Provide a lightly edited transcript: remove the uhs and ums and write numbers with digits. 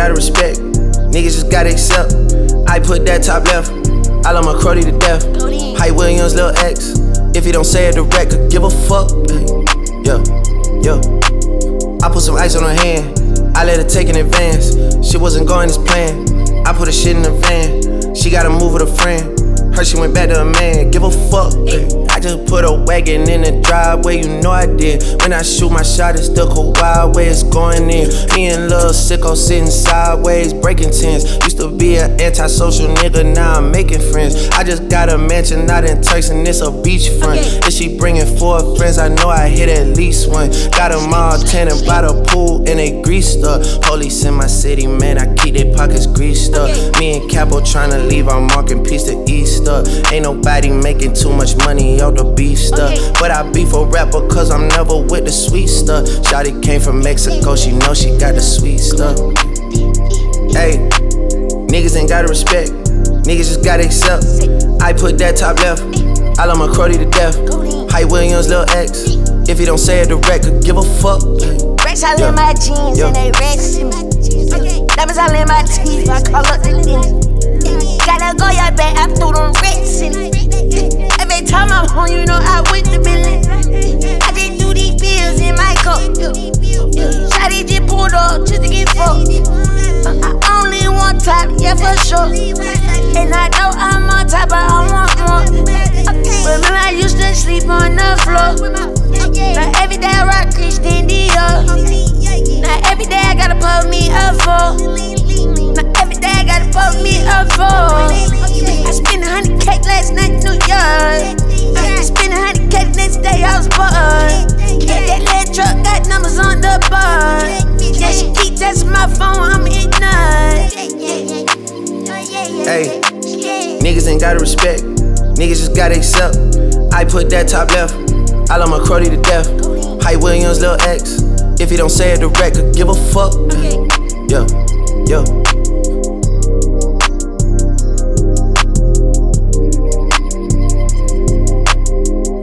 gotta respect, niggas just gotta accept. I put that top left, I love my Crody to death. Hype Williams, Lil X, if he don't say it direct, could give a fuck. Yeah, yeah. I put some ice on her hand, I let her take in advance. Shit wasn't going as planned, I put her shit in the van. She gotta move with a friend, heard she went back to a man, give a fuck. I just put a wagon in the driveway, you know I did. When I shoot my shot, it's the cold wild way it's going in. Me and Lil Sicko sitting sideways, breaking tens. Used to be an antisocial nigga, now I'm making friends. I just got a mansion out in Turks and it's a beachfront. If she bringing 4 friends, I know I hit at least one. Got them all tanning by the pool and they greased up. Police in my city, man, I keep their pockets greased up. Me and Capo tryna leave our marking piece to Easter. Ain't nobody making too much money out the beef stuff. But I beef a rapper cause I'm never with the sweet stuff. Shawty came from Mexico, she know she got the sweet stuff. Hey, niggas ain't gotta respect, niggas just gotta accept. I put that top left, I love my Crody to death. Hype Williams, Lil X, if he don't say it direct, could give a fuck. Racks all in my jeans and they racks in my jeans. Diamonds all in my teeth, I call up the ninja. Gotta go your back, I threw them racks in it. Every time I'm home, you know I went to Billy. I just do these bills in my cup. Shawty just pulled up just to get fucked. I only want top, yeah for sure. And I know I'm on top, but I want more. Remember I used to sleep on the floor. Now every day I rock Christian Dior. Now every day I gotta put me up for. Now every day I gotta put me up for. I spent 100K last night in New York. I spent 100K the next day I was bored. That little truck got numbers on the board. Yeah, she keep texting my phone, I'm in nuts. Hey, niggas ain't gotta respect, niggas just gotta accept. I put that top left, I love my Crody to death. Hype Williams, Lil X, if he don't say it direct, could give a fuck. Yeah, yeah.